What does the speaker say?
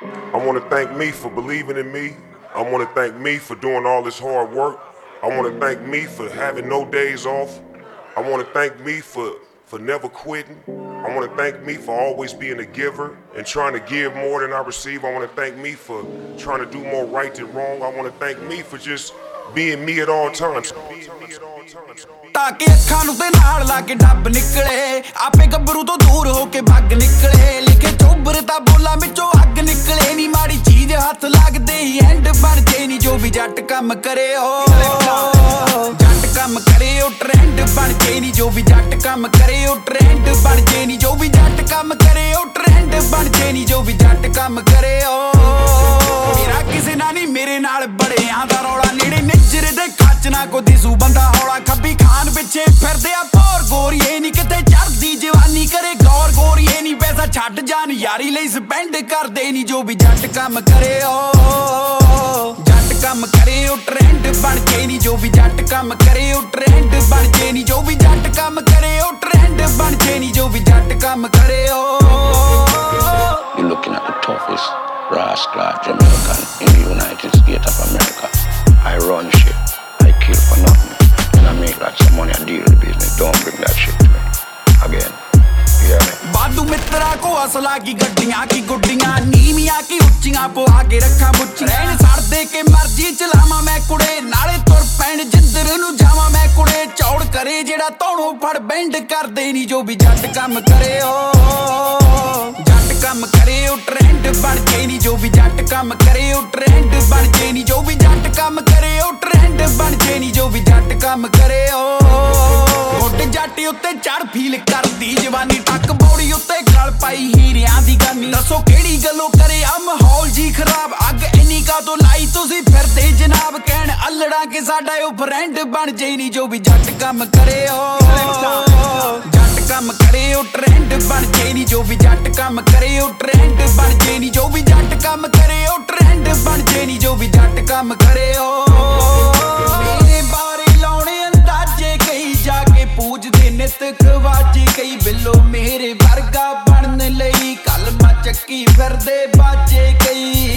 I want to thank me for believing in me. I want to thank me for doing all this hard work. I want to thank me for having no days off. I want to thank me for never quitting. I want to thank me for always being a giver and trying to give more than I receive. I want to thank me for trying to do more right than wrong. I want to thank me for just being me at all times. ताकि ਅੱਖਾਂ ਨੂੰ ਤੇ ਨਾਲ ਲਾ ਕੇ ਡੱਬ ਨਿਕਲੇ ਆਪੇ ਗੱਭਰੂ ਤੋਂ ਦੂਰ ਹੋ ਕੇ ਭੱਗ ਨਿਕਲੇ ਲਿਖੇ ਚੋਬਰ ਤਾਂ ਬੋਲਾਂ ਵਿੱਚੋਂ ਅੱਗ ਨਿਕਲੇ ਨੀ ਮਾੜੀ ਚੀਜ਼ ਹੱਥ ਲੱਗਦੇ ਹੀ ਐਂਡ ਬਣ ਜੇ ਨੀ ਜੋ ਵੀ ਜੱਟ ਕੰਮ ਕਰੇ ਓ ਜੱਟ ਕੰਮ ਕਰੇ ਓ ਟ੍ਰੈਂਡ ਬਣ ਜੇ ਨੀ ਜੋ ਵੀ ਜੱਟ ਕੰਮ ਕਰੇ ਓ ਟ੍ਰੈਂਡ ਬਣ ਜੇ ਨੀ ਜੋ ਵੀ ਜੱਟ ਕੰਮ ਕਰੇ ਓ ਟ੍ਰੈਂਡ ਬਣ ਜੇ ਨੀ ਜੋ ਵੀ ਜੱਟ ਕੰਮ ਕਰੇ ਓ ਮੇਰਾ ਕਿਸੇ ਨਾਲ ਨਹੀਂ ਮੇਰੇ ਨਾਲ ਬੜਿਆਂ ਦਾ ਰੌਲਾ ਨੇੜੇ ਨਿਜਰ ਦੇ ਕੱਚ ਨਾ ਕੋ ਦਿਸੂ ਬੰਦਾ ਹੌਲਾ ਖੱਬੀ ਖਾਨ ਪਿੱਛੇ ਫਿਰਦੇ ਆ ਭੋਰ ਗੋਰੀਏ ਨੀ ਕਿਤੇ ਚੜਦੀ ਜਵਾਨੀ ਕਰੇ ਗੌਰ ਗੋਰੀਏ ਨੀ ਪੈਸਾ ਛੱਡ ਜਾਨ ਯਾਰੀ ਲਈ ਸਪੈਂਡ ਕਰਦੇ ਨੀ ਜੋ ਵੀ ਜੱਟ ਕੰਮ ਕਰੇ ਓ ਜੱਟ ਕੰਮ ਕਰੇ ਓ ਟ੍ਰੈਂਡ ਬਣ ਜੇ ਨੀ ਜੋ ਵੀ ਜੱਟ ਕੰਮ ਕਰੇ ਓ ਟ੍ਰੈਂਡ ਬਣ ਜੇ ਨੀ ਜੋ ਵੀ ਜੱਟ ਕੰਮ ਕਰੇ ਓ ਟ੍ਰੈਂਡ ਬਣ ਜੇ ਨੀ ਜੋ ਵੀ ਜੱਟ ਕੰਮ ਕਰੇ ਓ You're looking at the toughest rascal Jamaican in the United States of America. I run shit, I kill for nothing, and I make lots of money and deal with business. Don't bring that shit to me again. You hear me? ਬਾਦੂ ਮਿੱਤਰਾ ਕੋ ਅਸਲਾ ਕੀ ਗੱਡੀਆਂ ਕੀ ਗੁੱਡੀਆਂ ਨੀਵੀਆਂ ਕੀ ਉੱਚੀਆਂ ਪਵਾ ਕੇ ਰੱਖਾਂ ਬੁੱਚੀਆਂ ਰਹਿਣ ਛੱਡਦੇ ਕੇ ਮਰਜ਼ੀ ਚਲਾਵਾਂ ਮੈਂ ਕੁੜੇ ਨਾਲੇ ਤੁਰ ਪੈਣ ਜਿੱਧਰ ਨੂੰ ਜਾਵਾਂ ਮੈਂ ਕੁੜੇ ਚੌੜ ਕਰੇ ਜਿਹੜਾ ਤੋਣੋਂ ਫੜ ਬੈਂਡ ਕਰਦੇ ਨੀ ਜੋ ਵੀ ਜੱਟ ਕੰਮ ਕਰੇ ਓ ਜੱਟ ਕੰਮ ਕਰੇ ਓ ਟ੍ਰੈਂਡ ਬਣ ਜੇ ਨੀ ਜੋ ਵੀ ਜੱਟ ਕੰਮ ਕਰੇ ਓ ਟ੍ਰੈਂਡ ਬਣ ਜੇ ਨੀ ਜੋ ਵੀ ਜੱਟ ਕੰਮ ਕਰੇ ਓ ਟ੍ਰੈਂਡ ਬਣ ਜੇ ਨੀ ਜੋ ਵੀ ਜੱਟ ਕੰਮ ਕਰੇ ਓ ਉੱਡ ਜੱਟ ਉੱਤੇ ਚੜ ਫੀਲ ਕਰਦੀ ਜਵਾਨੀ ਟੱਕ ਬੌੜੀ ਉੱਤੇ ਗਲ ਪਾਈ ਹੀਰਿਆਂ ਦੀ ਗਾਨੀ ਦੱਸੋ ਕਿਹੜੀ ਗੱਲੋਂ ਕਰੇ ਆ ਮਾਹੌਲ ਜੀ ਖਰਾਬ ਅੱਗ ਇੰਨੀ ਕਾਤੋਂ ਲਾਈ ਤੁਸੀਂ ਫਿਰਦੇ ਜਨਾਬ ਕਹਿਣ ਅਲੜਾ ਕੇ ਸਾਡਾ ਉਹ ਫਰੈਂਡ ਬਣ ਜੇ ਨੀ ਜੋ ਵੀ ਜੱਟ ਕੰਮ ਕਰੇ ਓ ਜੱਟ ਕੰਮ ਕਰੇ ਓ ਟ੍ਰੈਂਡ ਬਣ ਜੇ ਨੀ ਜੋ ਵੀ ਜੱਟ ਕੰਮ ਕਰੇ ਓ ਟ੍ਰੈਂਡ ਬਣ ਜੇ ਨੀ ਜੋ ਵੀ ਜੱਟ ਕੰਮ ਕਰੇ ਓ ਟ੍ਰੈਂਡ ਬਣ ਜੇ ਨੀ ਜੋ ਵੀ ਜੱਟ ਕੰਮ ਕਰੇ ਓ ਮੇਰੇ ਬਾਰੇ ਲਾਉਣੇ ਅੰਦਾਜ਼ੇ ਕਈ ਜਾ ਕੇ ਪੂਜਦੇ ਨਿਤ ਖਵਾਜੀ ਕਈ ਬਿੱਲੋ ਮੇਰੇ ਵਰਗਾ ਬਣਨ ਲਈ ਕਲਮਾ ਚੱਕੀ ਫਿਰਦੇ ਬਾਜੇ ਕਈ